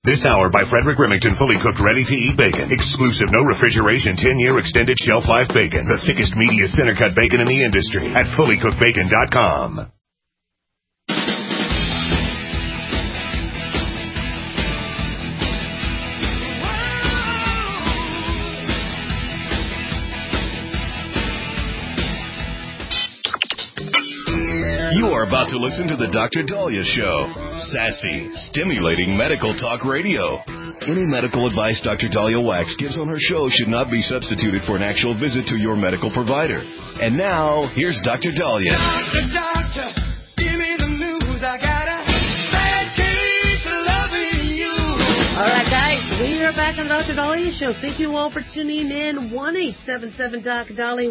This hour by Frederick Remington, fully cooked, ready-to-eat bacon. Exclusive, no refrigeration, 10-year extended shelf life bacon. The thickest, meatiest center-cut bacon in the industry at fullycookedbacon.com. You are about to listen to the Dr. Daliah Show. Sassy, stimulating medical talk radio. Any medical advice Dr. Daliah Wax gives on her show should not be substituted for an actual visit to your medical provider. And now, here's Dr. Daliah. Doctor, give me the news. I got a bad case of loving you. All right, guys, we are back on the Dr. Daliah Show. Thank you all for tuning in. 1-877-Doc-Daliah,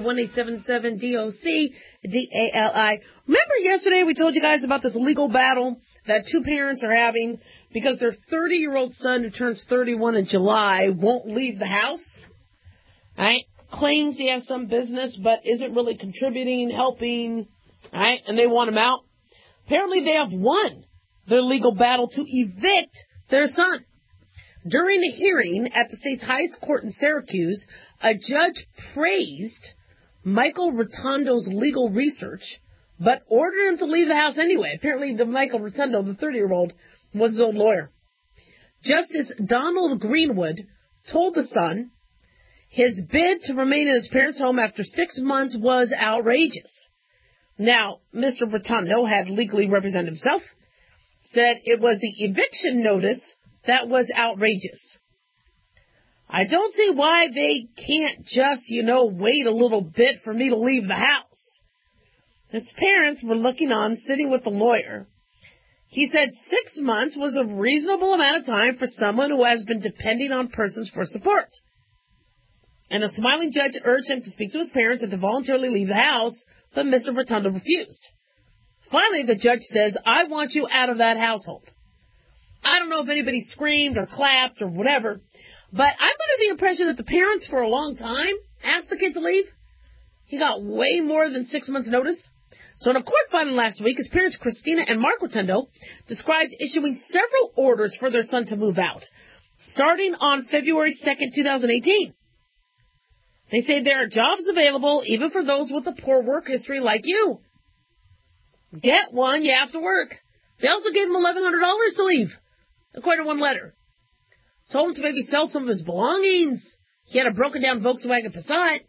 1-877-DOC-DALI. Remember yesterday we told you guys about this legal battle that two parents are having because their 30-year-old son, who turns 31 in July, won't leave the house, right? Claims he has some business but isn't really contributing, helping, right? And they want him out. Apparently they have won their legal battle to evict their son. During a hearing at the state's highest court in Syracuse, a judge praised Michael Rotundo's legal research, but ordered him to leave the house anyway. Apparently, Michael Rotundo, the 30-year-old, was his old lawyer. Justice Donald Greenwood told the son his bid to remain in his parents' home after 6 months was outrageous. Now, Mr. Rotundo had legally represented himself, said it was the eviction notice that was outrageous. I don't see why they can't just, wait a little bit for me to leave the house. His parents were looking on, sitting with the lawyer. He said 6 months was a reasonable amount of time for someone who has been depending on persons for support. And the smiling judge urged him to speak to his parents and to voluntarily leave the house, but Mr. Rotundo refused. Finally, the judge says, I want you out of that household. I don't know if anybody screamed or clapped or whatever, but I'm under the impression that the parents for a long time asked the kid to leave. He got way more than 6 months' notice. So in a court filing last week, his parents, Christina and Mark Rotundo, described issuing several orders for their son to move out, starting on February 2nd, 2018. They say there are jobs available even for those with a poor work history like you. Get one, you have to work. They also gave him $1,100 to leave, according to one letter. Told him to maybe sell some of his belongings. He had a broken-down Volkswagen Passat.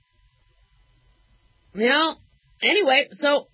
Anyway, so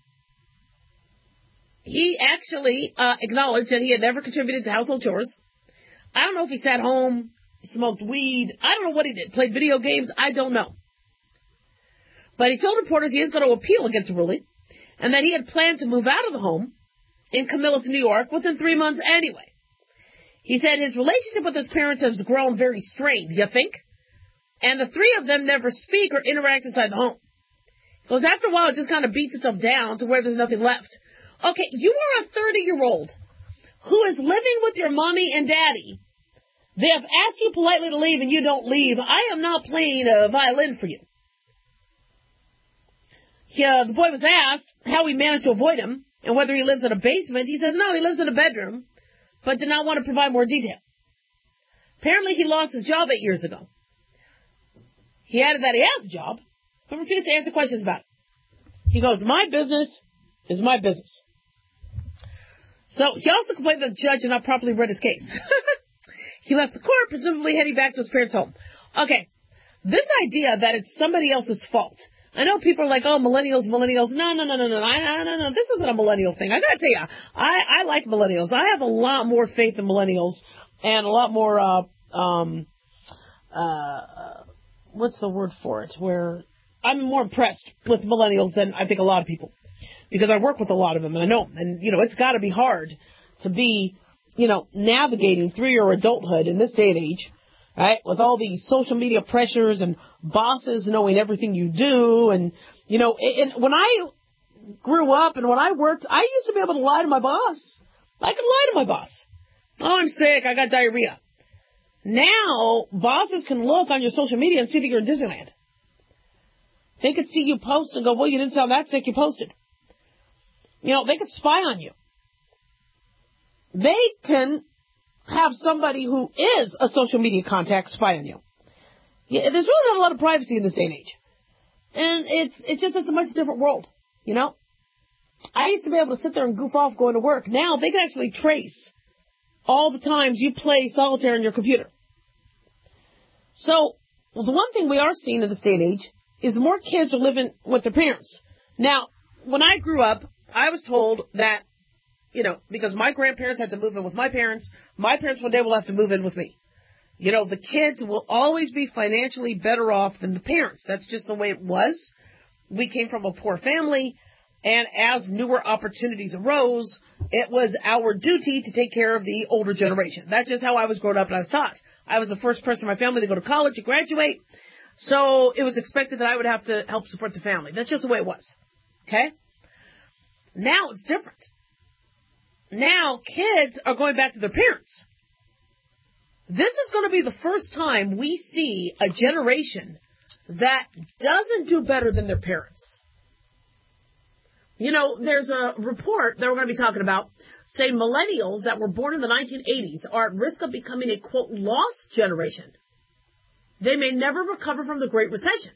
he actually acknowledged that he had never contributed to household chores. I don't know if he sat home, smoked weed. I don't know what he did. Played video games. I don't know. But he told reporters he is going to appeal against the ruling and that he had planned to move out of the home in Camillus, New York, within 3 months anyway. He said his relationship with his parents has grown very strained, you think? And the three of them never speak or interact inside the home. Because after a while, it just kind of beats itself down to where there's nothing left. Okay, you are a 30-year-old who is living with your mommy and daddy. They have asked you politely to leave and you don't leave. I am not playing a violin for you. The boy was asked how he managed to avoid him and whether he lives in a basement. He says, no, he lives in a bedroom, but did not want to provide more detail. Apparently, he lost his job 8 years ago. He added that he has a job, but refused to answer questions about it. He goes, my business is my business. So he also complained that the judge had not properly read his case. He left the court, presumably heading back to his parents' home. Okay, this idea that it's somebody else's fault. I know people are like, oh, millennials. No. This isn't a millennial thing. I gotta tell you, I like millennials. I have a lot more faith in millennials and a lot more, what's the word for it? Where I'm more impressed with millennials than I think a lot of people. Because I work with a lot of them and I know them. And, it's gotta be hard to be, navigating through your adulthood in this day and age. Right, with all these social media pressures and bosses knowing everything you do. And, and when I grew up and when I worked, I used to be able to lie to my boss. I could lie to my boss. Oh, I'm sick. I got diarrhea. Now, bosses can look on your social media and see that you're in Disneyland. They could see you post and go, well, you didn't sound that sick. You posted. They could spy on you. They can have somebody who is a social media contact spy on you. Yeah, there's really not a lot of privacy in this day and age. And it's a much different world, you know? I used to be able to sit there and goof off going to work. Now they can actually trace all the times you play solitaire on your computer. So, the one thing we are seeing in this day and age is more kids are living with their parents. Now, when I grew up, I was told that, you know, because my grandparents had to move in with my parents one day will have to move in with me. You know, the kids will always be financially better off than the parents. That's just the way it was. We came from a poor family, and as newer opportunities arose, it was our duty to take care of the older generation. That's just how I was growing up and I was taught. I was the first person in my family to go to college and graduate, so it was expected that I would have to help support the family. That's just the way it was. Okay? Now it's different. Now kids are going back to their parents. This is going to be the first time we see a generation that doesn't do better than their parents. You know, there's a report that we're going to be talking about saying millennials that were born in the 1980s are at risk of becoming a, quote, lost generation. They may never recover from the Great Recession.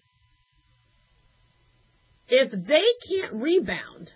If they can't rebound,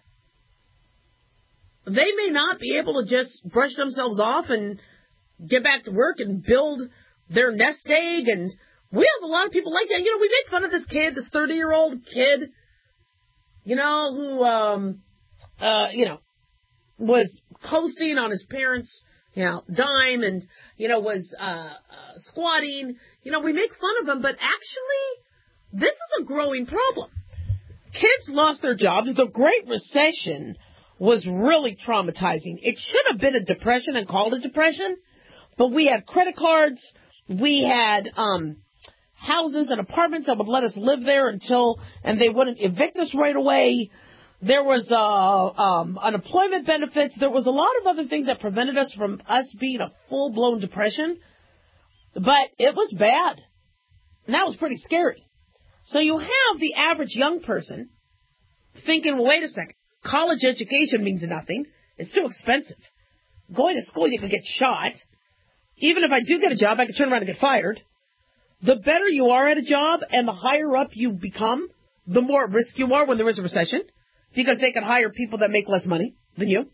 they may not be able to just brush themselves off and get back to work and build their nest egg. And we have a lot of people like that. You know, we make fun of this kid, this 30-year-old kid, you know, who, you know, was coasting on his parents' you know, dime and, you know, was squatting. You know, we make fun of him, but actually, this is a growing problem. Kids lost their jobs. The Great Recession was really traumatizing. It should have been a depression and called a depression, but we had credit cards. We had houses and apartments that would let us live there and they wouldn't evict us right away. There was unemployment benefits. There was a lot of other things that prevented us from us being a full-blown depression. But it was bad. And that was pretty scary. So you have the average young person thinking, well, wait a second. College education means nothing. It's too expensive. Going to school, you can get shot. Even if I do get a job, I can turn around and get fired. The better you are at a job and the higher up you become, the more at risk you are when there is a recession. Because they can hire people that make less money than you.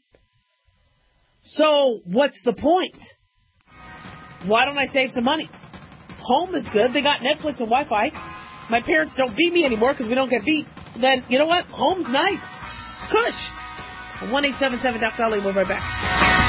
So, what's the point? Why don't I save some money? Home is good. They got Netflix and Wi-Fi. My parents don't beat me anymore because we don't get beat. Then, you know what? Home's nice. It's cush. 1-877-DOC-DOLLY. We'll be right back.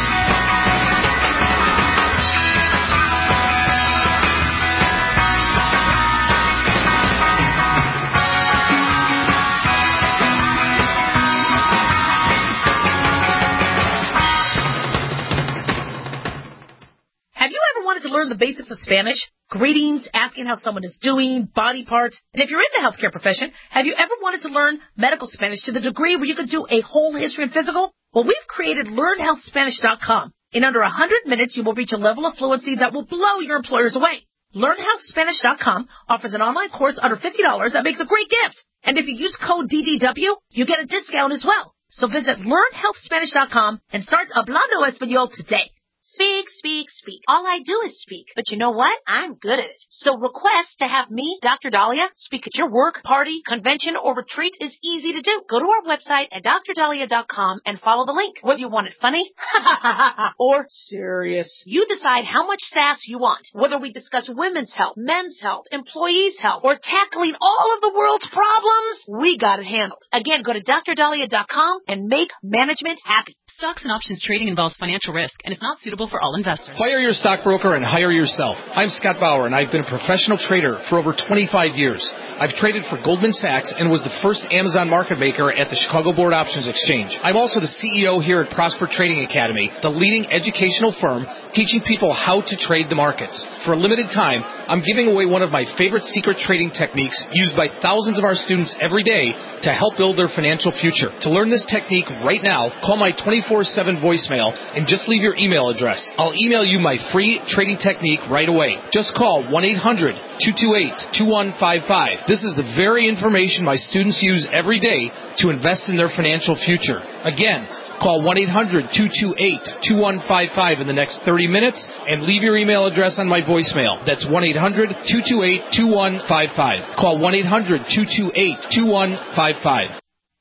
To learn the basics of Spanish, greetings, asking how someone is doing, body parts, and if you're in the healthcare profession, have you ever wanted to learn medical Spanish to the degree where you could do a whole history and physical? Well, we've created LearnHealthSpanish.com. In under 100 minutes, you will reach a level of fluency that will blow your employers away. LearnHealthSpanish.com offers an online course under $50 that makes a great gift. And if you use code DDW, you get a discount as well. So visit LearnHealthSpanish.com and start Hablando Español today. Speak, speak, speak. All I do is speak. But you know what? I'm good at it. So request to have me, Dr. Dahlia, speak at your work, party, convention, or retreat is easy to do. Go to our website at drdahlia.com and follow the link. Whether you want it funny or serious, you decide how much sass you want. Whether we discuss women's health, men's health, employees' health, or tackling all of the world's problems, we got it handled. Again, go to drdahlia.com and make management happy. Stocks and options trading involves financial risk and is not suitable for all investors. Fire your stockbroker and hire yourself. I'm Scott Bauer, and I've been a professional trader for over 25 years. I've traded for Goldman Sachs and was the first Amazon market maker at the Chicago Board Options Exchange. I'm also the CEO here at Prosper Trading Academy, the leading educational firm teaching people how to trade the markets. For a limited time, I'm giving away one of my favorite secret trading techniques used by thousands of our students every day to help build their financial future. To learn this technique right now, call my 24/7 voicemail and just leave your email address. I'll email you my free trading technique right away. Just call 1-800-228-2155. This is the very information my students use every day to invest in their financial future. Again, Call 1-800-228-2155 in the next 30 minutes and leave your email address on my voicemail. That's 1-800-228-2155. Call 1-800-228-2155.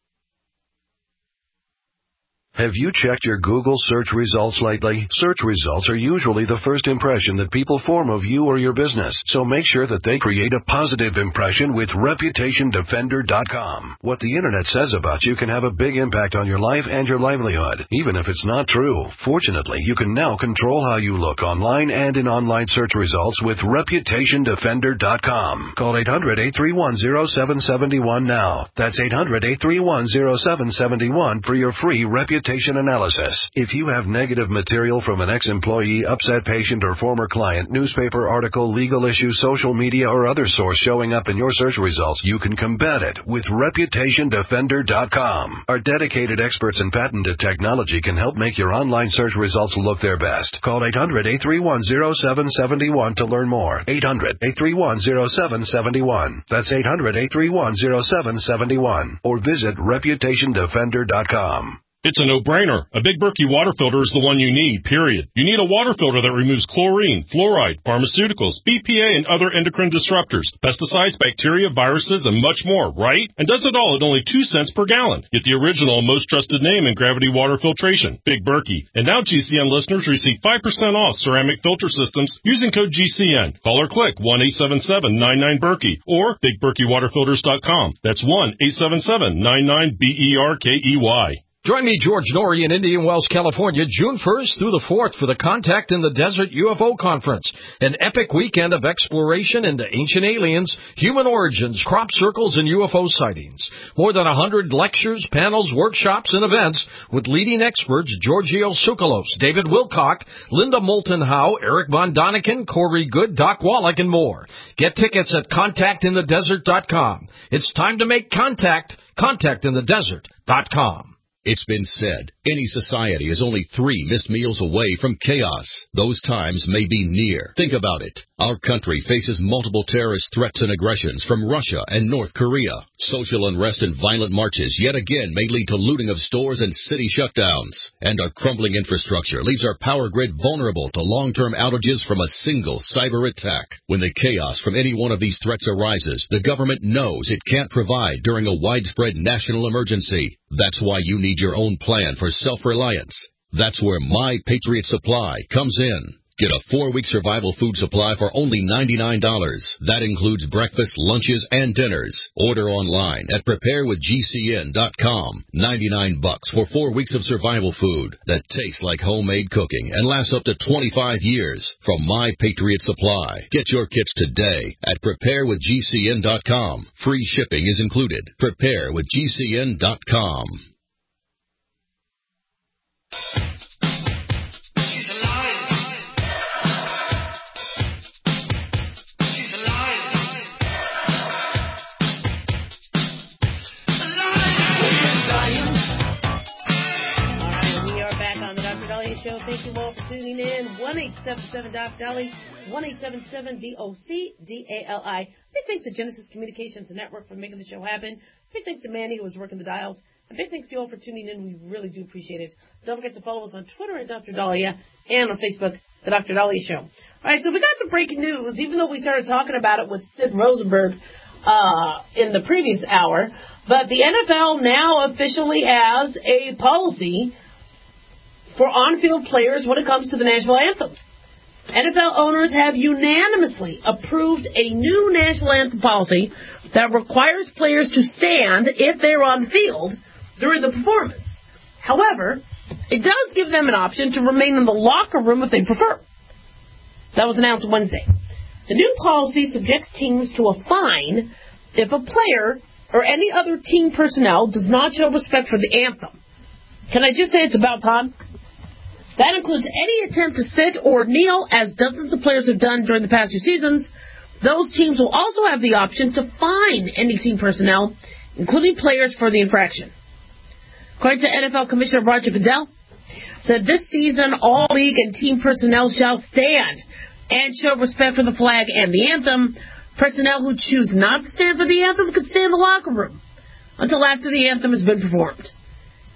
Have you checked your Google search results lately? Search results are usually the first impression that people form of you or your business, so make sure that they create a positive impression with ReputationDefender.com. What the Internet says about you can have a big impact on your life and your livelihood, even if it's not true. Fortunately, you can now control how you look online and in online search results with ReputationDefender.com. Call 800-831-0771 now. That's 800-831-0771 for your free reputation analysis. If you have negative material from an ex-employee, upset patient, or former client, newspaper article, legal issue, social media, or other source showing up in your search results, you can combat it with ReputationDefender.com. Our dedicated experts in patented technology can help make your online search results look their best. Call 800-831-0771 to learn more. 800-831-0771. That's 800-831-0771. Or visit ReputationDefender.com. It's a no-brainer. A Big Berkey water filter is the one you need, period. You need a water filter that removes chlorine, fluoride, pharmaceuticals, BPA, and other endocrine disruptors, pesticides, bacteria, viruses, and much more, right? And does it all at only 2 cents per gallon. Get the original and most trusted name in gravity water filtration, Big Berkey. And now GCN listeners receive 5% off ceramic filter systems using code GCN. Call or click 1-877-99-BERKEY or BigBerkeyWaterFilters.com. That's 1-877-99-BERKEY. Join me, George Norrie, in Indian Wells, California, June 1st through the 4th for the Contact in the Desert UFO Conference, an epic weekend of exploration into ancient aliens, human origins, crop circles, and UFO sightings. More than 100 lectures, panels, workshops, and events with leading experts Giorgio Tsoukalos, David Wilcock, Linda Moulton Howe, Eric Von Daniken, Corey Good, Doc Wallach, and more. Get tickets at ContactInTheDesert.com. It's time to make contact. ContactInTheDesert.com. It's been said, any society is only 3 missed meals away from chaos. Those times may be near. Think about it. Our country faces multiple terrorist threats and aggressions from Russia and North Korea. Social unrest and violent marches yet again may lead to looting of stores and city shutdowns. And our crumbling infrastructure leaves our power grid vulnerable to long-term outages from a single cyber attack. When the chaos from any one of these threats arises, the government knows it can't provide during a widespread national emergency. That's why you need your own plan for self-reliance. That's where My Patriot Supply comes in. Get a 4-week survival food supply for only $99. That includes breakfast, lunches, and dinners. Order online at preparewithgcn.com. $99 for 4 weeks of survival food that tastes like homemade cooking and lasts up to 25 years from My Patriot Supply. Get your kits today at preparewithgcn.com. Free shipping is included. Preparewithgcn.com. Show. Thank you all for tuning in. 1-877-DOC-DALI, 1-877-DOC-DALI. Big thanks to Genesis Communications Network for making the show happen. Big thanks to Manny who was working the dials. And big thanks to you all for tuning in. We really do appreciate it. Don't forget to follow us on Twitter at Dr. Dahlia and on Facebook, The Dr. Dahlia Show. All right, so we got some breaking news, even though we started talking about it with Sid Rosenberg in the previous hour. But the NFL now officially has a policy for on-field players when it comes to the national anthem. NFL owners have unanimously approved a new national anthem policy that requires players to stand if they're on the field during the performance. However, it does give them an option to remain in the locker room if they prefer. That was announced Wednesday. The new policy subjects teams to a fine if a player or any other team personnel does not show respect for the anthem. Can I just say it's about time? That includes any attempt to sit or kneel, as dozens of players have done during the past few seasons. Those teams will also have the option to fine any team personnel, including players, for the infraction. According to NFL Commissioner Roger Goodell, said this season all league and team personnel shall stand and show respect for the flag and the anthem. Personnel who choose not to stand for the anthem could stay in the locker room until after the anthem has been performed.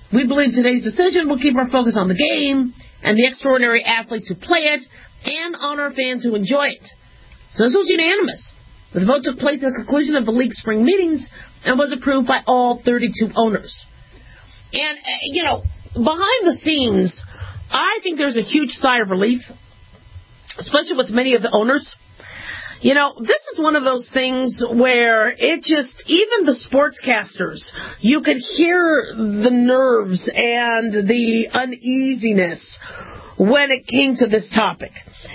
We believe today's decision will keep our focus on the game and the extraordinary athletes who play it and on our fans who enjoy it. So this was unanimous. The vote took place at the conclusion of the league's spring meetings and was approved by all 32 owners. And, behind the scenes, I think there's a huge sigh of relief, especially with many of the owners. This is one of those things where it just, even the sportscasters, you could hear the nerves and the uneasiness when it came to this topic.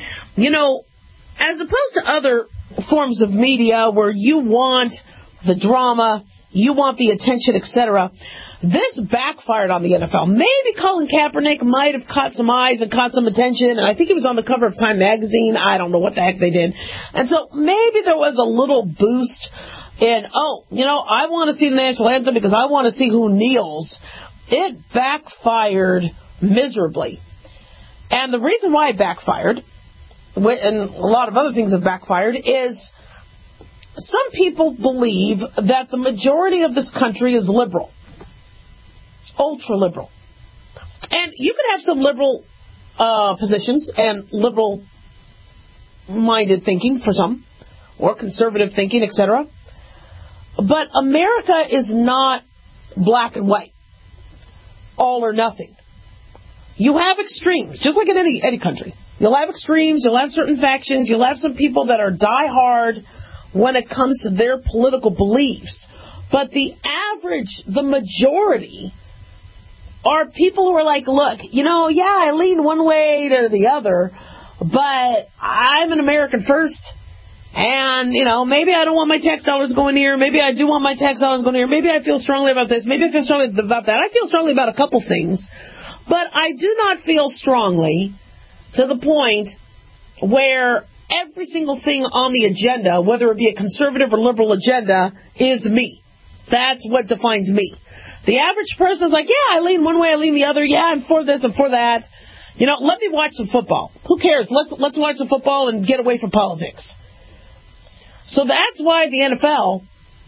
As opposed to other forms of media where you want the drama, you want the attention, etc., this backfired on the NFL. Maybe Colin Kaepernick might have caught some eyes and caught some attention, and I think he was on the cover of Time magazine. I don't know what the heck they did. And so maybe there was a little boost in, I want to see the national anthem because I want to see who kneels. It backfired miserably. And the reason why it backfired, and a lot of other things have backfired, is some people believe that the majority of this country is liberal. Ultra-liberal. And you could have some liberal positions and liberal-minded thinking for some, or conservative thinking, etc. But America is not black and white, all or nothing. You have extremes, just like in any country. You'll have extremes, you'll have certain factions, you'll have some people that are die-hard when it comes to their political beliefs. But the majority are people who are like, look, I lean one way or the other, but I'm an American first, and, maybe I don't want my tax dollars going here, maybe I do want my tax dollars going here, maybe I feel strongly about this, maybe I feel strongly about that. I feel strongly about a couple things, but I do not feel strongly to the point where every single thing on the agenda, whether it be a conservative or liberal agenda, is me. That's what defines me. The average person is like, yeah, I lean one way, I lean the other. Yeah, I'm for this, I'm for that. Let me watch some football. Who cares? Let's watch some football and get away from politics. So that's why the NFL,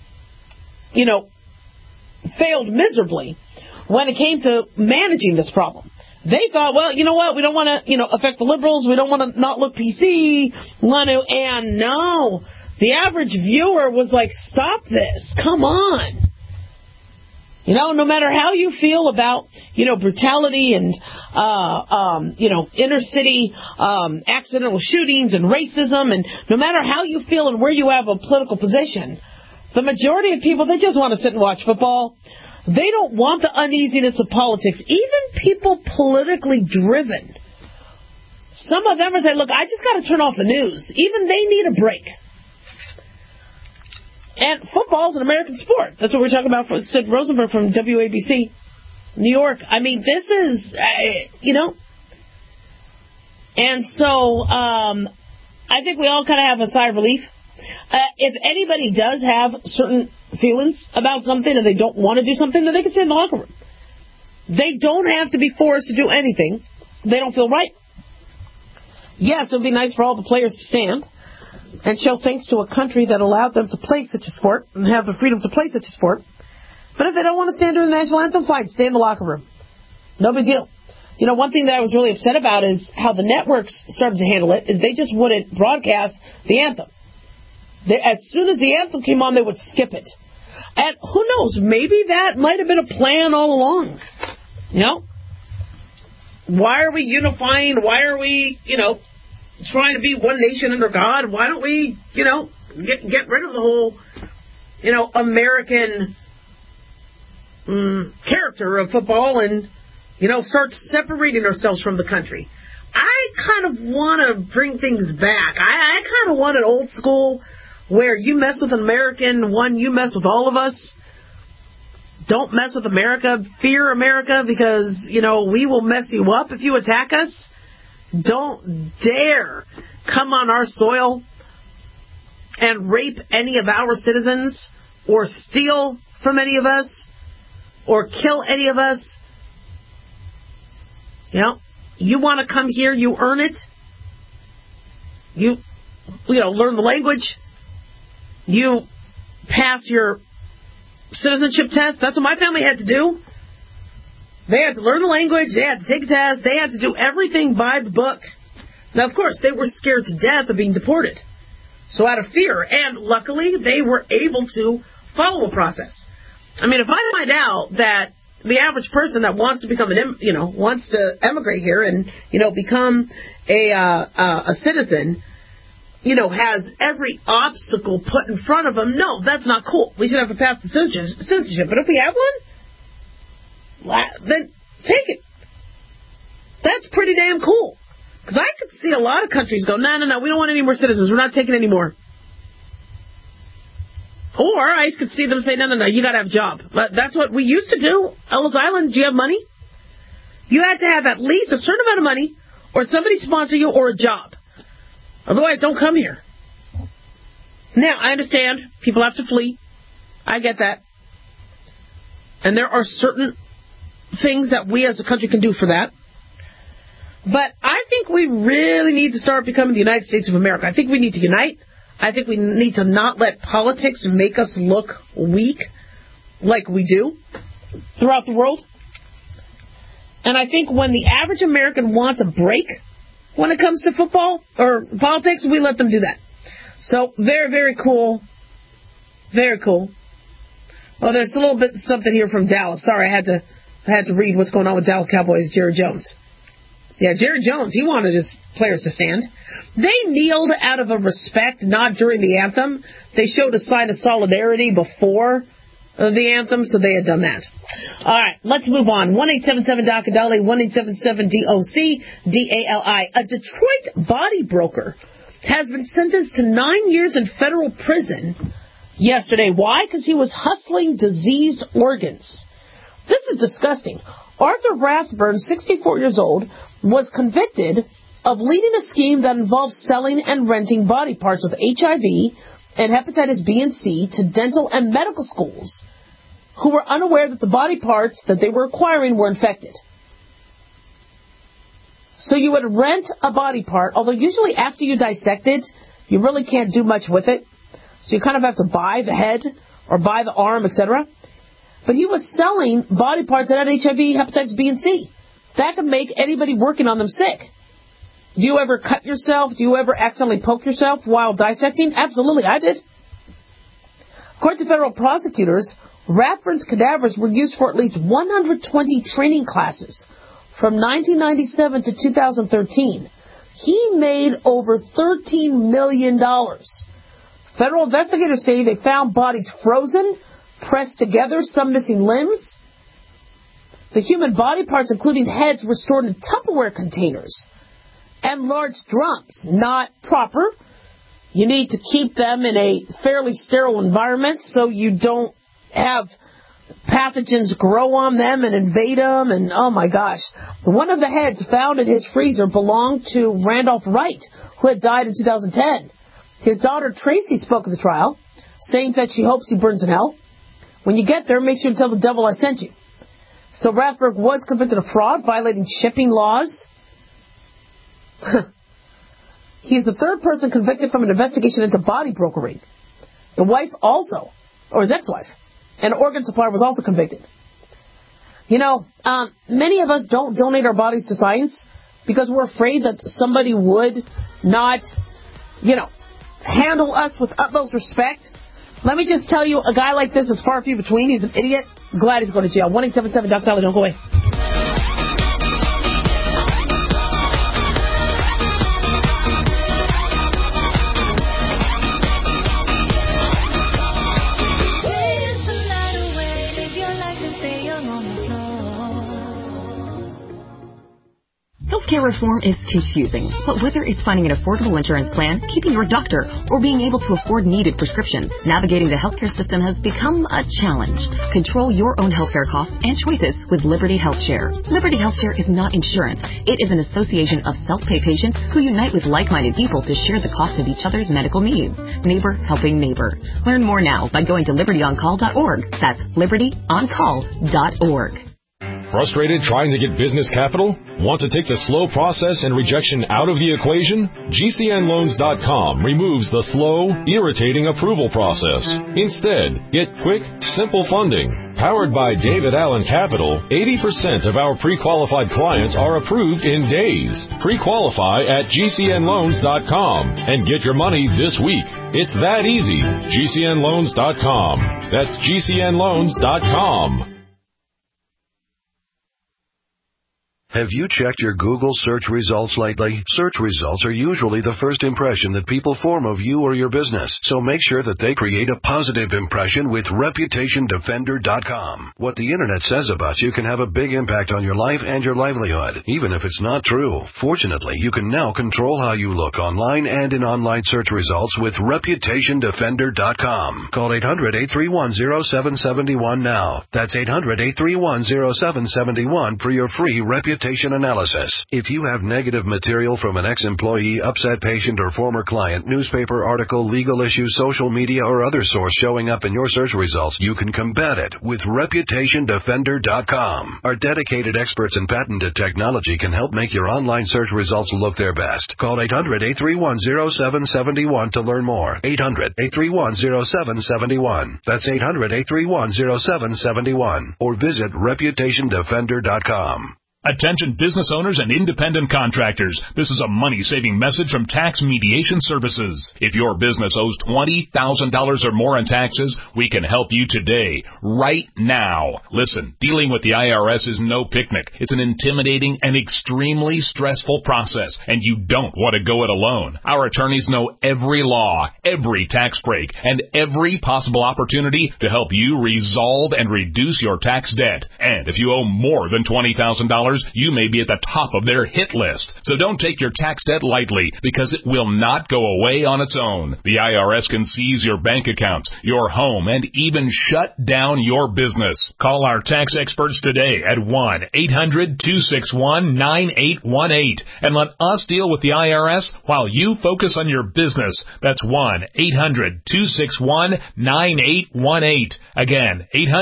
failed miserably when it came to managing this problem. They thought, well, you know what? We don't want to, affect the liberals. We don't want to not look PC. And no, the average viewer was like, stop this. Come on. No matter how you feel about, brutality and, inner city, accidental shootings and racism, and no matter how you feel and where you have a political position, the majority of people, they just want to sit and watch football. They don't want the uneasiness of politics. Even people politically driven. Some of them are saying, look, I just got to turn off the news. Even they need a break. And football is an American sport. That's what we're talking about for Sid Rosenberg from WABC, New York. I mean, this is, And so I think we all kind of have a sigh of relief. If anybody does have certain feelings about something and they don't want to do something, then they can stay in the locker room. They don't have to be forced to do anything they don't feel right. Yes, it would be nice for all the players to stand and show thanks to a country that allowed them to play such a sport and have the freedom to play such a sport. But if they don't want to stand during the national anthem, fine, stay in the locker room. No big deal. One thing that I was really upset about is how the networks started to handle it, is they just wouldn't broadcast the anthem. As soon as the anthem came on, they would skip it. And who knows, maybe that might have been a plan all along. Why are we unifying? Why are we, trying to be one nation under God? Why don't we, get rid of the whole, American character of football and, start separating ourselves from the country? I kind of want to bring things back. I kind of want an old school where you mess with an American, you mess with all of us. Don't mess with America. Fear America because, we will mess you up if you attack us. Don't dare come on our soil and rape any of our citizens or steal from any of us or kill any of us. You want to come here, you earn it. You learn the language. You pass your citizenship test. That's what my family had to do. They had to learn the language. They had to take a test. They had to do everything by the book. Now, of course, they were scared to death of being deported. So out of fear, and luckily, they were able to follow a process. I mean, if I find out that the average person that wants to become wants to emigrate here and, become a citizen, has every obstacle put in front of them, no, that's not cool. We should have a path to citizenship. But if we have one, then take it. That's pretty damn cool. Because I could see a lot of countries go, no, we don't want any more citizens. We're not taking any more. Or I could see them say, no, you got to have a job. But that's what we used to do. Ellis Island, do you have money? You had to have at least a certain amount of money, or somebody sponsor you, or a job. Otherwise, don't come here. Now, I understand people have to flee. I get that. And there are certain things that we as a country can do for that. But I think we really need to start becoming the United States of America. I think we need to unite. I think we need to not let politics make us look weak like we do throughout the world. And I think when the average American wants a break when it comes to football or politics, we let them do that. So, very, very cool. Very cool. Well, there's a little bit something here from Dallas. Sorry, I had to read what's going on with Dallas Cowboys, Jerry Jones. Yeah, Jerry Jones, he wanted his players to stand. They kneeled out of a respect, not during the anthem. They showed a sign of solidarity before the anthem, so they had done that. All right, let's move on. 1-877-DOC-A-DALI, 1-877-DOC-DALI. A Detroit body broker has been sentenced to 9 years in federal prison yesterday. Why? Because he was hustling diseased organs. This is disgusting. Arthur Rathburn, 64 years old, was convicted of leading a scheme that involved selling and renting body parts with HIV and hepatitis B and C to dental and medical schools who were unaware that the body parts that they were acquiring were infected. So you would rent a body part, although usually after you dissect it, you really can't do much with it. So you kind of have to buy the head or buy the arm, etc. But he was selling body parts that had HIV, hepatitis B and C. That could make anybody working on them sick. Do you ever cut yourself? Do you ever accidentally poke yourself while dissecting? Absolutely, I did. According to federal prosecutors, Rathburn's cadavers were used for at least 120 training classes from 1997 to 2013. He made over $13 million. Federal investigators say they found bodies frozen, pressed together, some missing limbs. The human body parts, including heads, were stored in Tupperware containers and large drums. Not proper. You need to keep them in a fairly sterile environment so you don't have pathogens grow on them and invade them. And oh my gosh. One of the heads found in his freezer belonged to Randolph Wright, who had died in 2010. His daughter Tracy spoke at the trial, saying that she hopes he burns in hell. When you get there, make sure to tell the devil I sent you. So Rathburn was convicted of fraud, violating shipping laws. He's the third person convicted from an investigation into body brokering. The wife also, or his ex-wife, an organ supplier, was also convicted. You know, many of us don't donate our bodies to science because we're afraid that somebody would not, handle us with utmost respect. Let me just tell you, a guy like this is far few between. He's an idiot. Glad he's going to jail. 1-877-DOC-DALI. Don't go away. Healthcare reform is confusing, but whether it's finding an affordable insurance plan, keeping your doctor, or being able to afford needed prescriptions, navigating the healthcare system has become a challenge. Control your own healthcare costs and choices with Liberty HealthShare. Liberty HealthShare is not insurance. It is an association of self-pay patients who unite with like-minded people to share the cost of each other's medical needs. Neighbor helping neighbor. Learn more now by going to libertyoncall.org. That's libertyoncall.org. Frustrated trying to get business capital? Want to take the slow process and rejection out of the equation? GCNLoans.com removes the slow, irritating approval process. Instead, get quick, simple funding. Powered by David Allen Capital, 80% of our pre-qualified clients are approved in days. Pre-qualify at GCNLoans.com and get your money this week. It's that easy. GCNLoans.com. That's GCNLoans.com. Have you checked your Google search results lately? Search results are usually the first impression that people form of you or your business, so make sure that they create a positive impression with ReputationDefender.com. What the Internet says about you can have a big impact on your life and your livelihood, even if it's not true. Fortunately, you can now control how you look online and in online search results with ReputationDefender.com. Call 800-831-0771 now. That's 800-831-0771 for your free reputation analysis. If you have negative material from an ex-employee, upset patient, or former client, newspaper article, legal issue, social media, or other source showing up in your search results, you can combat it with ReputationDefender.com. Our dedicated experts in patented technology can help make your online search results look their best. Call 800-831-0771 to learn more. 800-831-0771. That's 800-831-0771. Or visit ReputationDefender.com. Attention business owners and independent contractors. This is a money-saving message from Tax Mediation Services. If your business owes $20,000 or more in taxes, we can help you today, right now. Listen, dealing with the IRS is no picnic. It's an intimidating and extremely stressful process, and you don't want to go it alone. Our attorneys know every law, every tax break, and every possible opportunity to help you resolve and reduce your tax debt. And if you owe more than $20,000, you may be at the top of their hit list. So don't take your tax debt lightly, because it will not go away on its own. The IRS can seize your bank accounts, your home, and even shut down your business. Call our tax experts today at 1-800-261-9818 and let us deal with the IRS while you focus on your business. That's 1-800-261-9818. Again,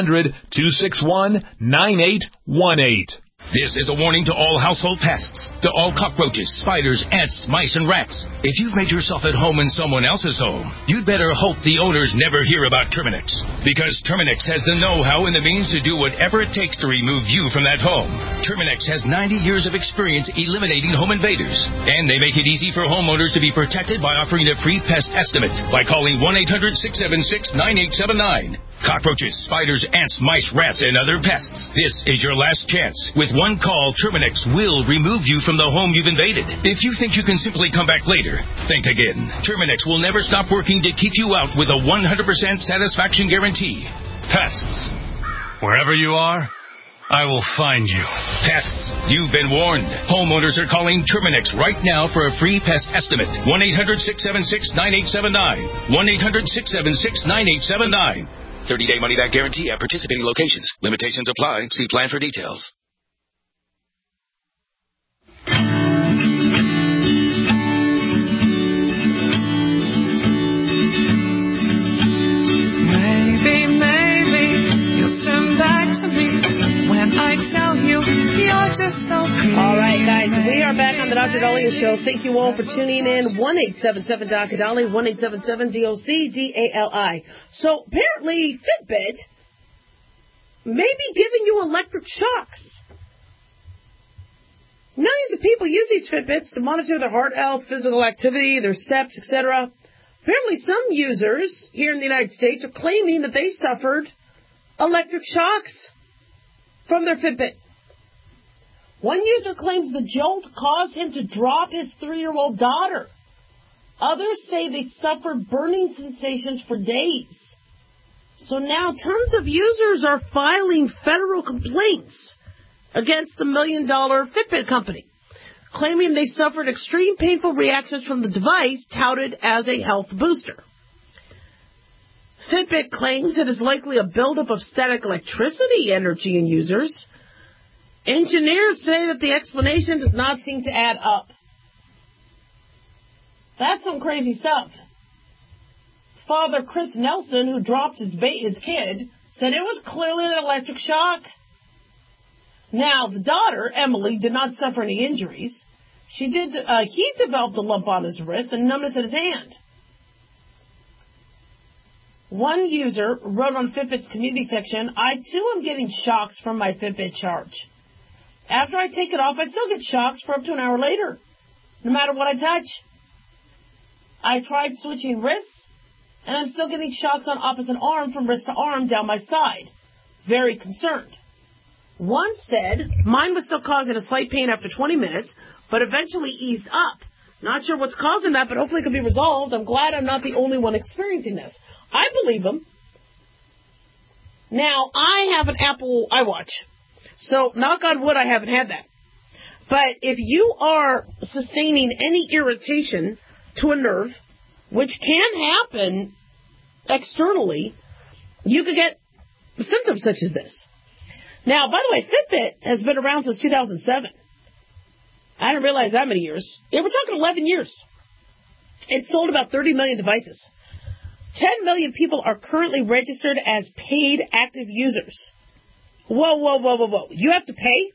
800-261-9818. This is a warning to all household pests, to all cockroaches, spiders, ants, mice, and rats. If you've made yourself at home in someone else's home, you'd better hope the owners never hear about Terminix. Because Terminix has the know-how and the means to do whatever it takes to remove you from that home. Terminix has 90 years of experience eliminating home invaders. And they make it easy for homeowners to be protected by offering a free pest estimate by calling 1-800-676-9879. Cockroaches, spiders, ants, mice, rats, and other pests. This is your last chance. With one call, Terminix will remove you from the home you've invaded. If you think you can simply come back later, think again. Terminix will never stop working to keep you out with a 100% satisfaction guarantee. Pests. Wherever you are, I will find you. Pests, you've been warned. Homeowners are calling Terminix right now for a free pest estimate. 1-800-676-9879. 1-800-676-9879. 30-day money-back guarantee at participating locations. Limitations apply. See plan for details. Maybe you'll turn back to me when I tell you you're just so clear. All right, guys, we are back on the Dr. Dahlia Show. Thank you all for tuning in. 1-877-DOC-DALI, 1-877-DOC-DALI. So apparently Fitbit may be giving you electric shocks. Millions of people use these Fitbits to monitor their heart health, physical activity, their steps, etc. Apparently some users here in the United States are claiming that they suffered electric shocks from their Fitbit. One user claims the jolt caused him to drop his 3-year-old daughter. Others say they suffered burning sensations for days. So now tons of users are filing federal complaints against the $1 million Fitbit company, claiming they suffered extreme painful reactions from the device touted as a health booster. Fitbit claims it is likely a buildup of static electricity energy in users. Engineers say that the explanation does not seem to add up. That's some crazy stuff. Father Chris Nelson, who dropped his kid, said it was clearly an electric shock. Now, the daughter, Emily, did not suffer any injuries. He developed a lump on his wrist and numbness in his hand. One user wrote on Fitbit's community section, I too am getting shocks from my Fitbit charge. After I take it off, I still get shocks for up to an hour later, no matter what I touch. I tried switching wrists, and I'm still getting shocks on opposite arm from wrist to arm down my side. Very concerned. One said, mine was still causing a slight pain after 20 minutes, but eventually eased up. Not sure what's causing that, but hopefully it can be resolved. I'm glad I'm not the only one experiencing this. I believe him. Now, I have an Apple iWatch, so knock on wood, I haven't had that. But if you are sustaining any irritation to a nerve, which can happen externally, you could get symptoms such as this. Now, by the way, Fitbit has been around since 2007. I didn't realize that many years. Yeah, we're talking 11 years. It sold about 30 million devices. 10 million people are currently registered as paid active users. Whoa. You have to pay?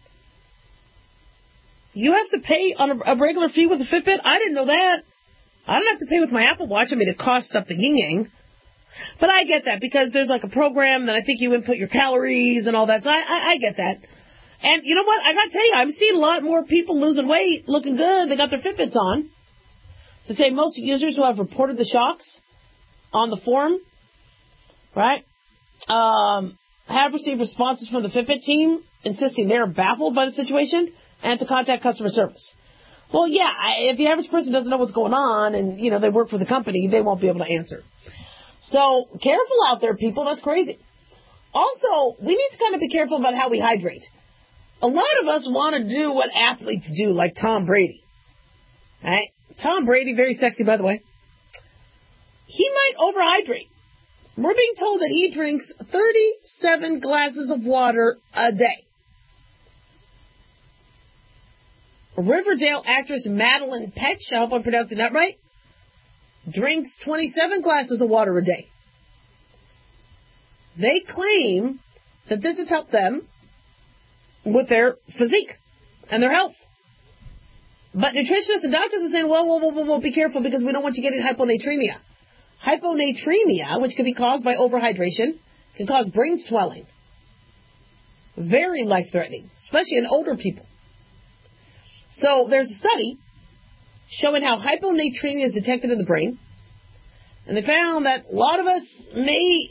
You have to pay on a regular fee with a Fitbit? I didn't know that. I don't have to pay with my Apple Watch. I mean, it costs up the yin-yang. But I get that because there's like a program that I think you input your calories and all that. So I get that. And you know what? I got to tell you, I'm seeing a lot more people losing weight, looking good. They got their Fitbits on. So say most users who have reported the shocks on the forum, right, have received responses from the Fitbit team insisting they're baffled by the situation and to contact customer service. Well, yeah, if the average person doesn't know what's going on and, you know, they work for the company, they won't be able to answer. So careful out there, people. That's crazy. Also, we need to kind of be careful about how we hydrate. A lot of us want to do what athletes do, like Tom Brady. Right? Tom Brady, very sexy, by the way. He might overhydrate. We're being told that he drinks 37 glasses of water a day. Riverdale actress Madeline Petch, I hope I'm pronouncing that right, drinks 27 glasses of water a day. They claim that this has helped them with their physique and their health. But nutritionists and doctors are saying, whoa, be careful because we don't want you getting hyponatremia. Hyponatremia, which can be caused by overhydration, can cause brain swelling. Very life-threatening, especially in older people. So there's a study showing how hyponatremia is detected in the brain. And they found that a lot of us may,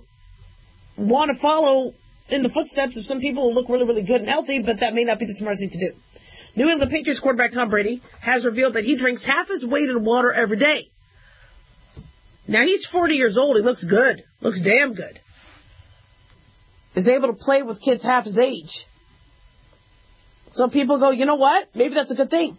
want to follow in the footsteps of some people who look really, really good and healthy, but that may not be the smartest thing to do. New England Patriots quarterback Tom Brady has revealed that he drinks half his weight in water every day. Now, he's 40 years old. He looks good. Looks damn good. Is able to play with kids half his age. So people go, you know what? Maybe that's a good thing.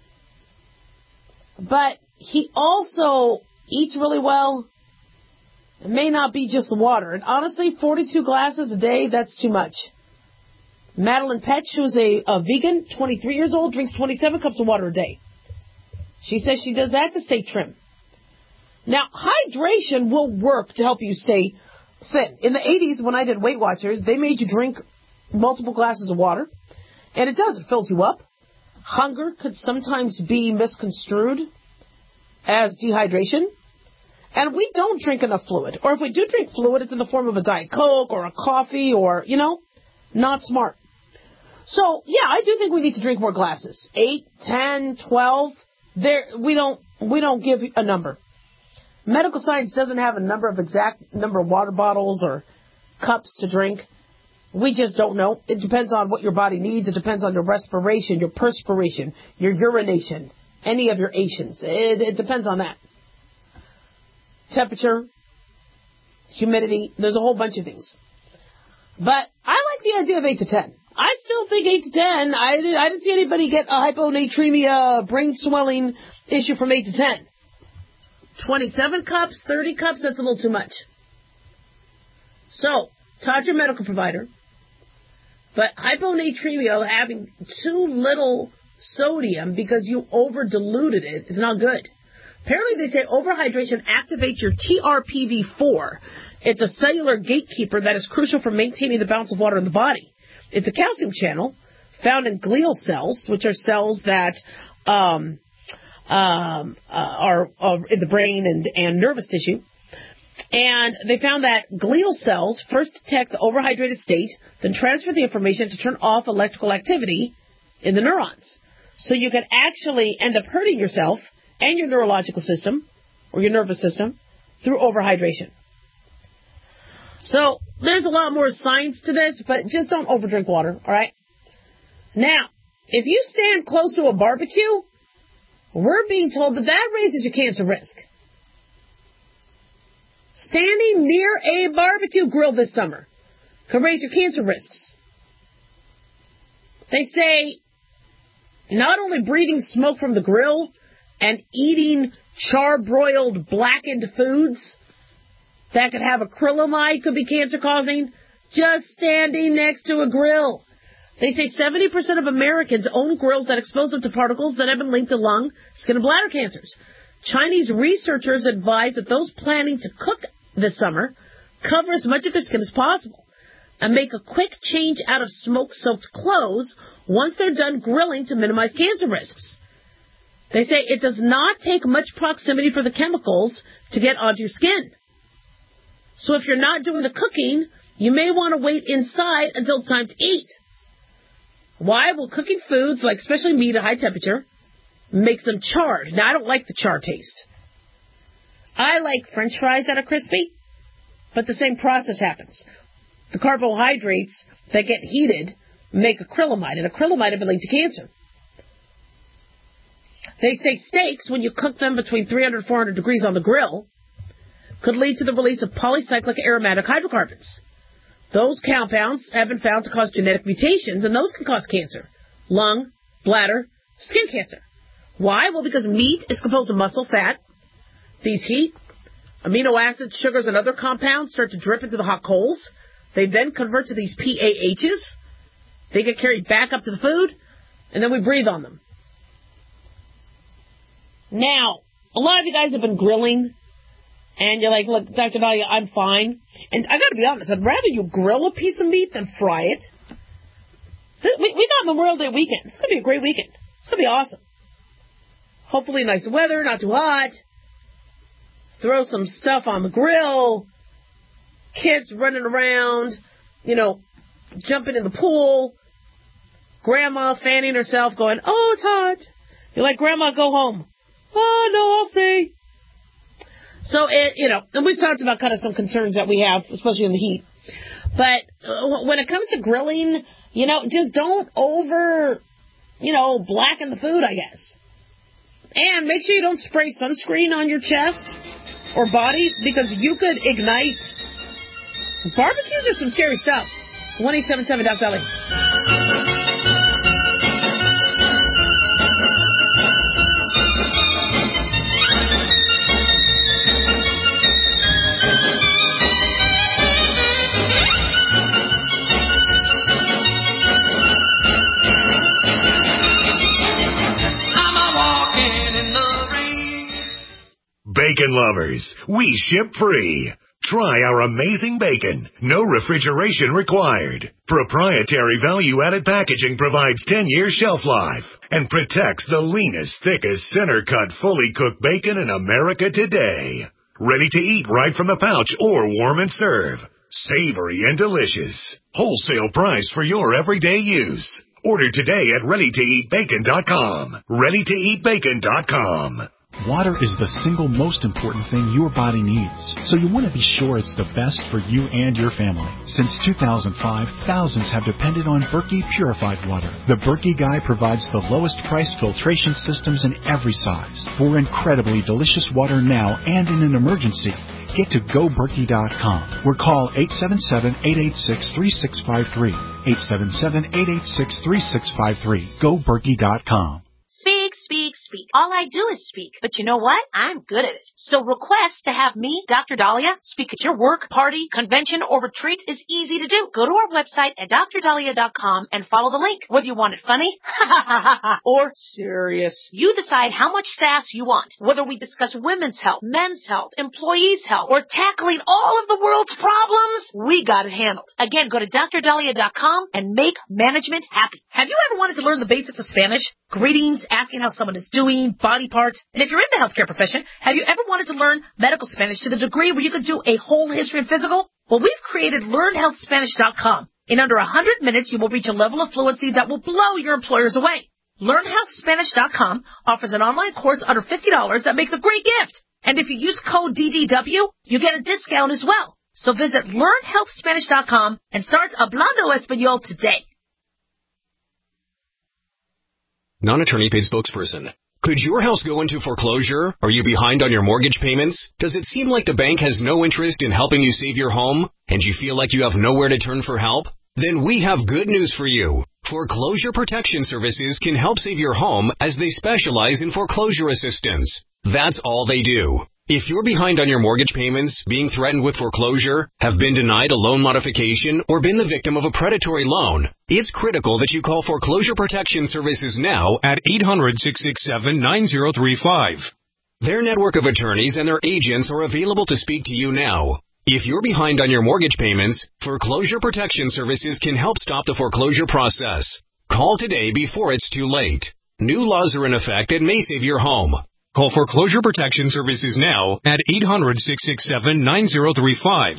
But he also eats really well. It may not be just the water. And honestly, 42 glasses a day, that's too much. Madeline Petch, who's a vegan, 23 years old, drinks 27 cups of water a day. She says she does that to stay trim. Now, hydration will work to help you stay thin. In the 80s, when I did Weight Watchers, they made you drink multiple glasses of water. And it does. It fills you up. Hunger could sometimes be misconstrued as dehydration. And we don't drink enough fluid. Or if we do drink fluid, it's in the form of a Diet Coke or a coffee or, not smart. So, yeah, I do think we need to drink more glasses. 8, 10, 12. We don't give a number. Medical science doesn't have a exact number of water bottles or cups to drink. We just don't know. It depends on what your body needs. It depends on your respiration, your perspiration, your urination, any of your ations. It depends on that. Temperature, humidity, there's a whole bunch of things. But I like the idea of 8 to 10. I still think 8 to 10. I didn't see anybody get a hyponatremia, brain swelling issue from 8 to 10. 27 cups, 30 cups, that's a little too much. So, talk to your medical provider. But hyponatremia, having too little sodium because you over-diluted it, is not good. Apparently, they say overhydration activates your TRPV4. It's a cellular gatekeeper that is crucial for maintaining the balance of water in the body. It's a calcium channel found in glial cells, which are cells that are in the brain and nervous tissue. And they found that glial cells first detect the overhydrated state, then transfer the information to turn off electrical activity in the neurons. So you can actually end up hurting yourself and your neurological system, or your nervous system, through overhydration. So there's a lot more science to this, but just don't overdrink water, all right? Now, if you stand close to a barbecue, we're being told that raises your cancer risk. Standing near a barbecue grill this summer could raise your cancer risks. They say not only breathing smoke from the grill and eating charbroiled blackened foods that could have acrylamide could be cancer-causing, just standing next to a grill. They say 70% of Americans own grills that expose them to particles that have been linked to lung, skin, and bladder cancers. Chinese researchers advise that those planning to cook this summer cover as much of their skin as possible and make a quick change out of smoke-soaked clothes once they're done grilling to minimize cancer risks. They say it does not take much proximity for the chemicals to get onto your skin. So if you're not doing the cooking, you may want to wait inside until it's time to eat. Why? Well, cooking foods, like especially meat at high temperature, makes them charred. Now, I don't like the char taste. I like French fries that are crispy, but the same process happens. The carbohydrates that get heated make acrylamide, and acrylamide have been linked to cancer. They say steaks, when you cook them between 300 and 400 degrees on the grill, could lead to the release of polycyclic aromatic hydrocarbons. Those compounds have been found to cause genetic mutations, and those can cause cancer. Lung, bladder, skin cancer. Why? Well, because meat is composed of muscle fat. These heat, amino acids, sugars, and other compounds start to drip into the hot coals. They then convert to these PAHs. They get carried back up to the food, and then we breathe on them. Now, a lot of you guys have been grilling, and you're like, look, Dr. Dahlia, I'm fine. And I got to be honest, I'd rather you grill a piece of meat than fry it. We got Memorial Day weekend. It's going to be a great weekend. It's going to be awesome. Hopefully nice weather, not too hot. Throw some stuff on the grill. Kids running around, jumping in the pool. Grandma fanning herself going, oh, it's hot. You're like, Grandma, go home. Oh, no, I'll stay. So, and we've talked about kind of some concerns that we have, especially in the heat. But when it comes to grilling, just don't blacken the food, I guess. And make sure you don't spray sunscreen on your chest or body because you could ignite. Barbecues are some scary stuff. 1-877-DOC-DAHLIA. Bacon lovers, we ship free. Try our amazing bacon. No refrigeration required. Proprietary value-added packaging provides 10 years shelf life and protects the leanest, thickest, center-cut, fully cooked bacon in America today. Ready to eat right from the pouch or warm and serve. Savory and delicious. Wholesale price for your everyday use. Order today at ReadyToEatBacon.com. ReadyToEatBacon.com. Water is the single most important thing your body needs, so you want to be sure it's the best for you and your family. Since 2005, thousands have depended on Berkey purified water. The Berkey Guy provides the lowest price filtration systems in every size. For incredibly delicious water now and in an emergency, get to GoBerkey.com or call 877-886-3653. 877-886-3653. GoBerkey.com. Speak, speak, speak. speak. All I do is speak. But you know what? I'm good at it. So request to have me, Dr. Dahlia, speak at your work, party, convention, or retreat is easy to do. Go to our website at drdahlia.com and follow the link. Whether you want it funny or serious, you decide how much sass you want. Whether we discuss women's health, men's health, employees' health, or tackling all of the world's problems, we got it handled. Again, go to drdahlia.com and make management happy. Have you ever wanted to learn the basics of Spanish? Greetings, asking how someone is doing, body parts. And if you're in the healthcare profession, have you ever wanted to learn medical Spanish to the degree where you could do a whole history and physical? Well, we've created LearnHealthSpanish.com. In under 100 minutes, you will reach a level of fluency that will blow your employers away. LearnHealthSpanish.com offers an online course under $50 that makes a great gift. And if you use code DDW, you get a discount as well. So visit LearnHealthSpanish.com and start Hablando Español today. Non-attorney paid spokesperson. Could your house go into foreclosure? Are you behind on your mortgage payments? Does it seem like the bank has no interest in helping you save your home, and you feel like you have nowhere to turn for help? Then we have good news for you. Foreclosure Protection Services can help save your home as they specialize in foreclosure assistance. That's all they do. If you're behind on your mortgage payments, being threatened with foreclosure, have been denied a loan modification, or been the victim of a predatory loan, it's critical that you call Foreclosure Protection Services now at 800-667-9035. Their network of attorneys and their agents are available to speak to you now. If you're behind on your mortgage payments, Foreclosure Protection Services can help stop the foreclosure process. Call today before it's too late. New laws are in effect that may save your home. Call Foreclosure Protection Services now at 800-667-9035.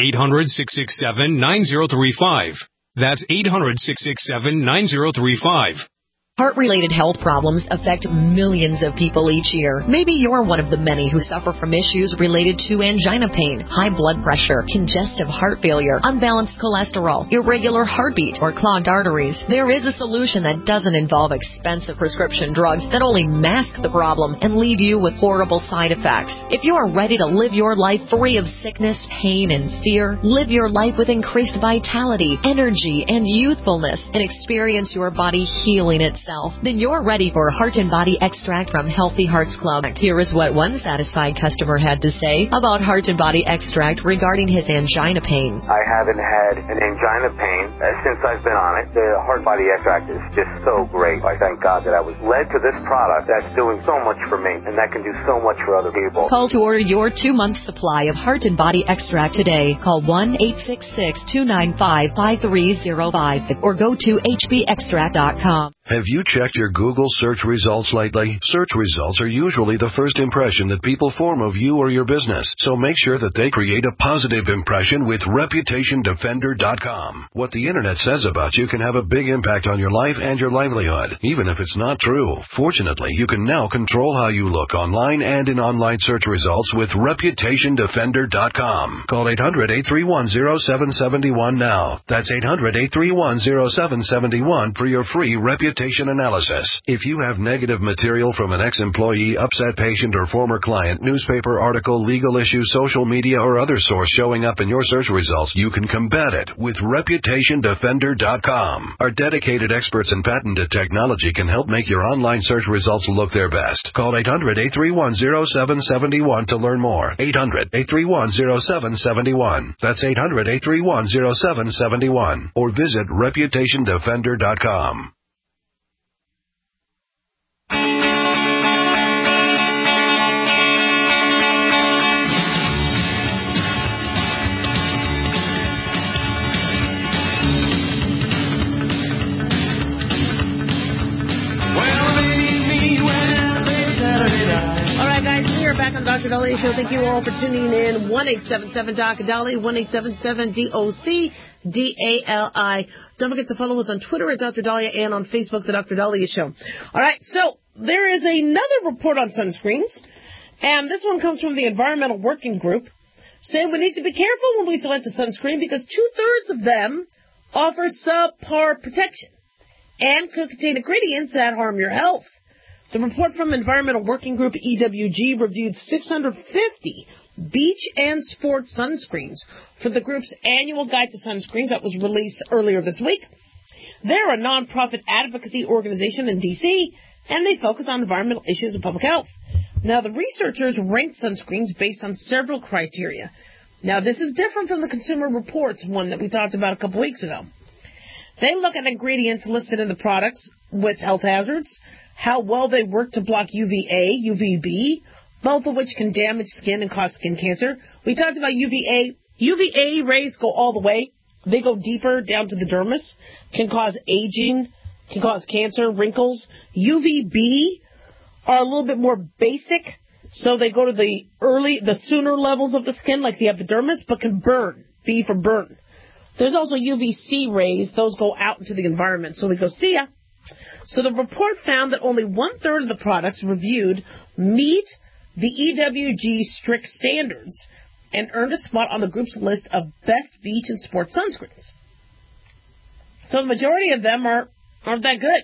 800-667-9035. That's 800-667-9035. Heart-related health problems affect millions of people each year. Maybe you're one of the many who suffer from issues related to angina pain, high blood pressure, congestive heart failure, unbalanced cholesterol, irregular heartbeat, or clogged arteries. There is a solution that doesn't involve expensive prescription drugs that only mask the problem and leave you with horrible side effects. If you are ready to live your life free of sickness, pain, and fear, live your life with increased vitality, energy, and youthfulness, and experience your body healing itself, then you're ready for Heart and Body Extract from Healthy Hearts Club. Here is what one satisfied customer had to say about Heart and Body Extract regarding his angina pain. I haven't had an angina pain since I've been on it. The Heart Body Extract is just so great. I thank God that I was led to this product that's doing so much for me, and that can do so much for other people. Call to order your 2-month supply of Heart and Body Extract today. Call 1-866-295-5305 or go to hbextract.com. Have you checked your Google search results lately? Search results are usually the first impression that people form of you or your business, so make sure that they create a positive impression with ReputationDefender.com. What the internet says about you can have a big impact on your life and your livelihood, even if it's not true. Fortunately, you can now control how you look online and in online search results with ReputationDefender.com. Call 800-831-0771 now. That's 800-831-0771 for your free reputation analysis. If you have negative material from an ex-employee, upset patient, or former client, newspaper article, legal issue, social media, or other source showing up in your search results, you can combat it with ReputationDefender.com. Our dedicated experts in patented technology can help make your online search results look their best. Call 800-831-0771 to learn more. 800-831-0771. That's 800-831-0771. Or visit ReputationDefender.com. Back on Dr. Dahlia Show. Thank you all for tuning in. 1-877-DOC-DALI, 1-877-DOC-DALI. Don't forget to follow us on Twitter at Dr. Dahlia and on Facebook, The Dr. Dahlia Show. All right, so there is another report on sunscreens, and this one comes from the Environmental Working Group, saying we need to be careful when we select a sunscreen because 2/3 of them offer subpar protection and could contain ingredients that harm your health. The report from Environmental Working Group, EWG, reviewed 650 beach and sports sunscreens for the group's annual Guide to Sunscreens that was released earlier this week. They're a nonprofit advocacy organization in D.C., and they focus on environmental issues and public health. Now, the researchers ranked sunscreens based on several criteria. Now, this is different from the Consumer Reports one that we talked about a couple weeks ago. They look at ingredients listed in the products with health hazards, how well they work to block UVA, UVB, both of which can damage skin and cause skin cancer. We talked about UVA. UVA rays go all the way. They go deeper down to the dermis, can cause aging, can cause cancer, wrinkles. UVB are a little bit more basic, so they go to the sooner levels of the skin, like the epidermis, but can burn. B for burn. There's also UVC rays. Those go out into the environment, so we go, see ya. So the report found that only 1/3 of the products reviewed meet the EWG strict standards and earned a spot on the group's list of best beach and sports sunscreens. So the majority of them aren't that good.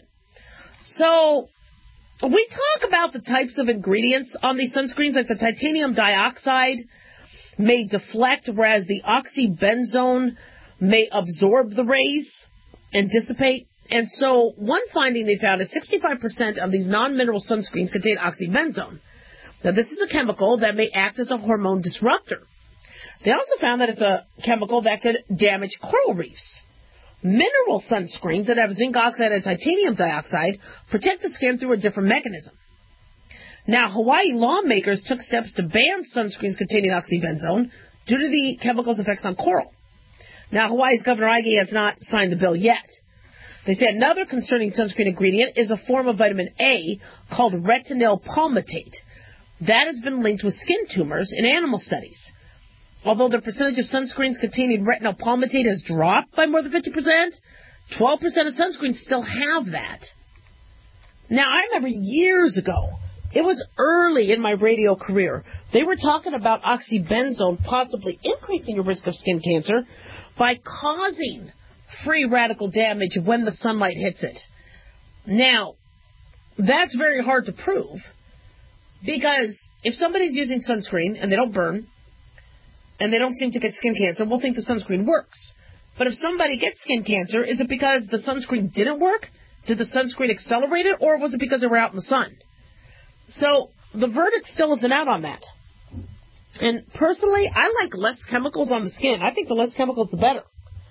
So we talk about the types of ingredients on these sunscreens, like the titanium dioxide may deflect, whereas the oxybenzone may absorb the rays and dissipate. And so one finding they found is 65% of these non-mineral sunscreens contain oxybenzone. Now, this is a chemical that may act as a hormone disruptor. They also found that it's a chemical that could damage coral reefs. Mineral sunscreens that have zinc oxide and titanium dioxide protect the skin through a different mechanism. Now, Hawaii lawmakers took steps to ban sunscreens containing oxybenzone due to the chemical's effects on coral. Now, Hawaii's Governor Ige has not signed the bill yet. They say another concerning sunscreen ingredient is a form of vitamin A called retinyl palmitate. That has been linked with skin tumors in animal studies. Although the percentage of sunscreens containing retinyl palmitate has dropped by more than 50%, 12% of sunscreens still have that. Now, I remember years ago, it was early in my radio career, they were talking about oxybenzone possibly increasing your risk of skin cancer by causing free radical damage when the sunlight hits it. Now, that's very hard to prove, because if somebody's using sunscreen and they don't burn, and they don't seem to get skin cancer, we'll think the sunscreen works. But if somebody gets skin cancer, is it because the sunscreen didn't work? Did the sunscreen accelerate it? Or was it because they were out in the sun? So the verdict still isn't out on that. And personally, I like less chemicals on the skin. I think the less chemicals, the better.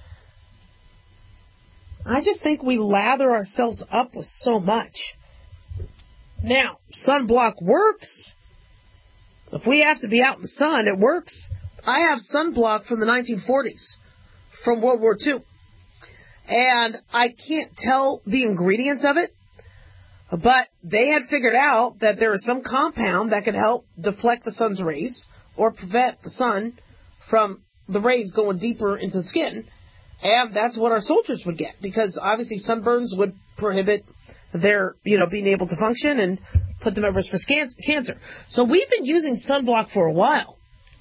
I just think we lather ourselves up with so much. Now, sunblock works. If we have to be out in the sun, it works. I have sunblock from the 1940s, from World War II. And I can't tell the ingredients of it, but they had figured out that there is some compound that can help deflect the sun's rays or prevent the sun from the rays going deeper into the skin. And that's what our soldiers would get, because obviously sunburns would prohibit their, being able to function and put them at risk for cancer. So we've been using sunblock for a while.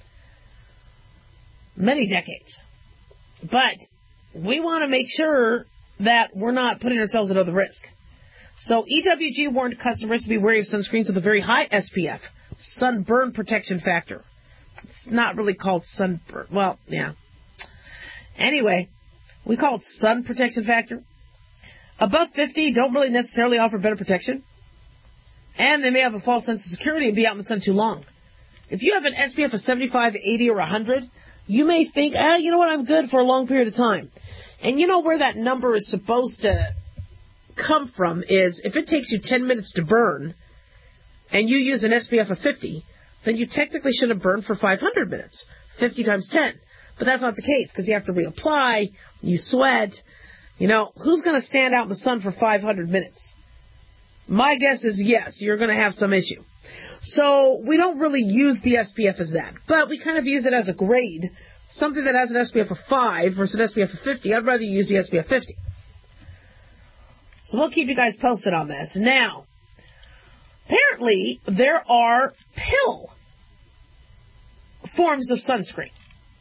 Many decades. But we want to make sure that we're not putting ourselves at other risk. So EWG warned customers to be wary of sunscreens with a very high SPF, sunburn protection factor. It's not really called sunburn. Well, yeah. Anyway, we call it sun protection factor. Above 50 don't really necessarily offer better protection. And they may have a false sense of security and be out in the sun too long. If you have an SPF of 75, 80, or 100, you may think, you know what, I'm good for a long period of time. And you know where that number is supposed to come from is if it takes you 10 minutes to burn and you use an SPF of 50, then you technically should have burned for 500 minutes, 50 times 10. But that's not the case, because you have to reapply, you sweat. Who's going to stand out in the sun for 500 minutes? My guess is yes, you're going to have some issue. So we don't really use the SPF as that, but we kind of use it as a grade, something that has an SPF of 5 versus an SPF of 50. I'd rather use the SPF 50. So we'll keep you guys posted on this. Now, apparently there are pill forms of sunscreen.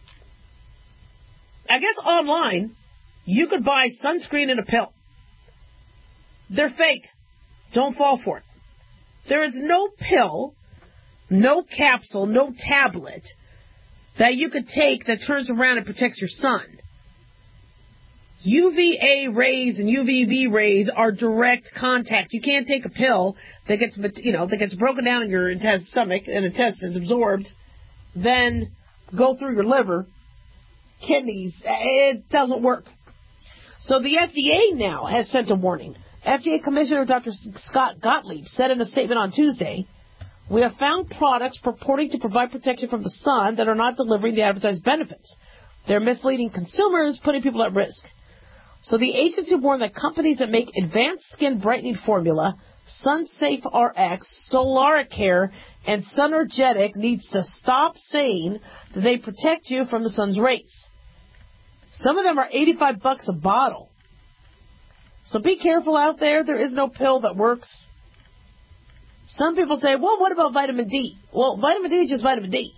I guess online you could buy sunscreen in a pill. They're fake. Don't fall for it. There is no pill, no capsule, no tablet that you could take that turns around and protects your sun. UVA rays and UVB rays are direct contact. You can't take a pill that gets, that gets broken down in your stomach and intestines, absorbed, then go through your liver, kidneys. It doesn't work. So the FDA now has sent a warning. FDA Commissioner Dr. Scott Gottlieb said in a statement on Tuesday, "We have found products purporting to provide protection from the sun that are not delivering the advertised benefits. They're misleading consumers, putting people at risk." So the agency warned that companies that make advanced skin brightening formula, SunSafe RX, Solaricare, and Sunergetic needs to stop saying that they protect you from the sun's rays. Some of them are $85 a bottle. So be careful out there. There is no pill that works. Some people say, well, what about vitamin D? Well, vitamin D is just vitamin D.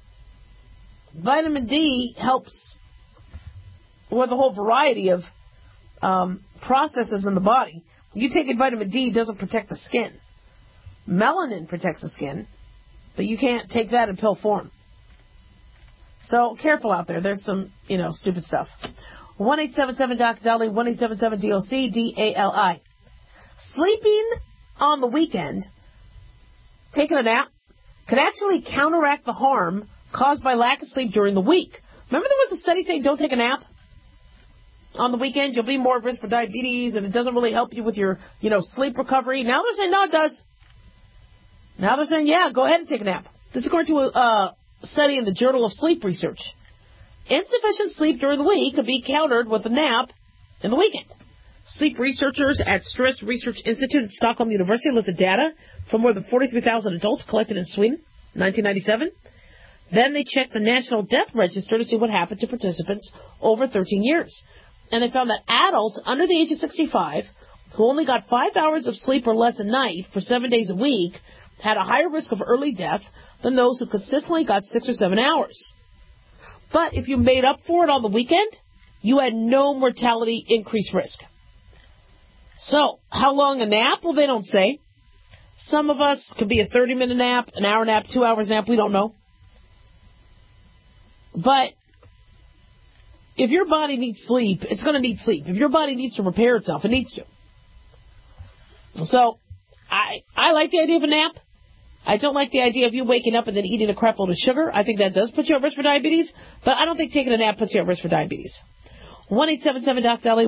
Vitamin D helps with a whole variety of processes in the body. You taking vitamin D doesn't protect the skin. Melanin protects the skin, but you can't take that in pill form. So careful out there. There's some, stupid stuff. 1-877-DOC-DOLLY, 1-877-DOC-DALI. Sleeping on the weekend, taking a nap, could actually counteract the harm caused by lack of sleep during the week. Remember there was a study saying don't take a nap on the weekend? You'll be more at risk for diabetes, and it doesn't really help you with your, sleep recovery. Now they're saying, no, it does. Now they're saying, yeah, go ahead and take a nap. This is according to a study in the Journal of Sleep Research. Insufficient sleep during the week could be countered with a nap in the weekend. Sleep researchers at Stress Research Institute at Stockholm University looked at data from more than 43,000 adults collected in Sweden in 1997. Then they checked the National Death Register to see what happened to participants over 13 years. And they found that adults under the age of 65 who only got 5 hours of sleep or less a night for 7 days a week had a higher risk of early death than those who consistently got 6 or 7 hours. But if you made up for it on the weekend, you had no mortality increase risk. So, how long a nap? Well, they don't say. Some of us could be a 30-minute nap, an hour nap, 2 hours nap, we don't know. But if your body needs sleep, it's going to need sleep. If your body needs to repair itself, it needs to. So, I like the idea of a nap. I don't like the idea of you waking up and then eating a crap load of sugar. I think that does put you at risk for diabetes, but I don't think taking a nap puts you at risk for diabetes. 1-877-DOC-DOLLY,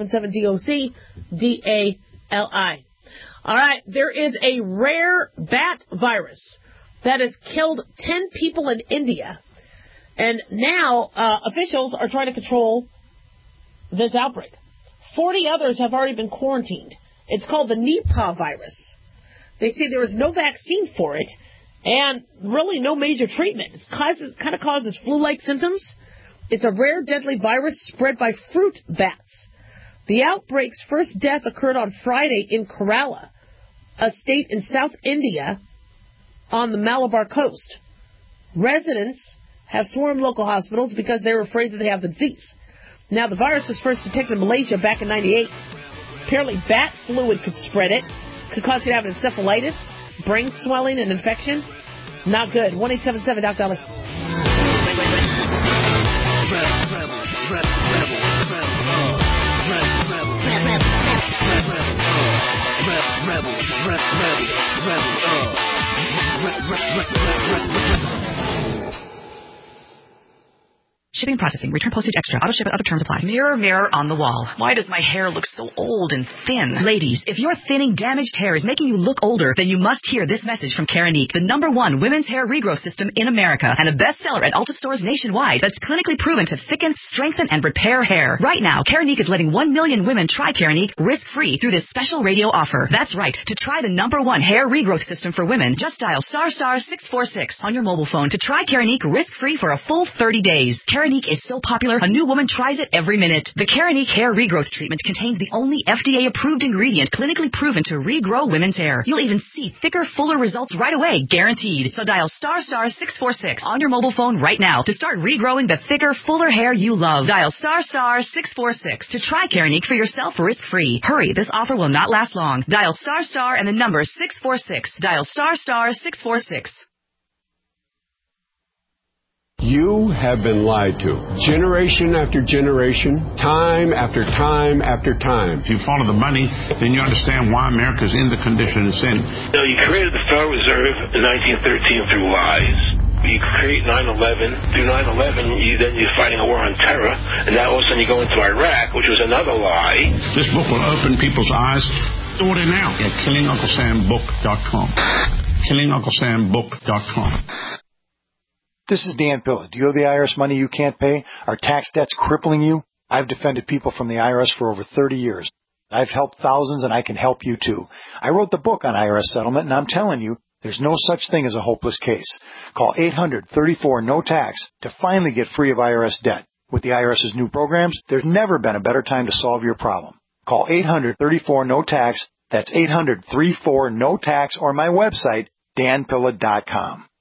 1-877-DOC-DALI. All right, there is a rare bat virus that has killed 10 people in India, and now officials are trying to control this outbreak. 40 others have already been quarantined. It's called the Nipah virus. They say there is no vaccine for it and really no major treatment. It kind of causes flu-like symptoms. It's a rare, deadly virus spread by fruit bats. The outbreak's first death occurred on Friday in Kerala, a state in South India on the Malabar coast. Residents have swarmed local hospitals because they're afraid that they have the disease. Now, the virus was first detected in Malaysia back in 1998. Apparently, bat fluid could spread it. Could cause you to have encephalitis, brain swelling, and infection. Not good. 1-877-DOC-DOLLY. Shipping and processing. Return postage extra. Auto ship and other terms apply. Mirror, mirror on the wall. Why does my hair look so old and thin? Ladies, if your thinning, damaged hair is making you look older, then you must hear this message from Keranique, the #1 women's hair regrowth system in America and a bestseller at Ulta stores nationwide that's clinically proven to thicken, strengthen, and repair hair. Right now, Keranique is letting 1 million women try Keranique risk-free through this special radio offer. That's right. To try the #1 hair regrowth system for women, just dial *646 on your mobile phone to try Keranique risk-free for a full 30 days. Keranique is so popular, a new woman tries it every minute. The Keranique hair regrowth treatment contains the only FDA-approved ingredient clinically proven to regrow women's hair. You'll even see thicker, fuller results right away, guaranteed. So dial *646 on your mobile phone right now to start regrowing the thicker, fuller hair you love. Dial *646 to try Keranique for yourself risk-free. Hurry, this offer will not last long. Dial * and the number 646. Dial *646. You have been lied to. Generation after generation, time after time after time. If you follow the money, then you understand why America's in the condition it's in. You created the Federal Reserve in 1913 through lies. You create 9/11. Through 9/11, you're fighting a war on terror, and now all of a sudden you go into Iraq, which was another lie. This book will open people's eyes. Order now at KillingUncleSamBook.com. KillingUncleSamBook.com. This is Dan Pilla. Do you owe the IRS money you can't pay? Are tax debts crippling you? I've defended people from the IRS for over 30 years. I've helped thousands, and I can help you too. I wrote the book on IRS settlement, and I'm telling you, there's no such thing as a hopeless case. Call 800-34-NO-TAX to finally get free of IRS debt. With the IRS's new programs, there's never been a better time to solve your problem. Call 800-34-NO-TAX. That's 800-34-NO-TAX, or my website, danpilla.com.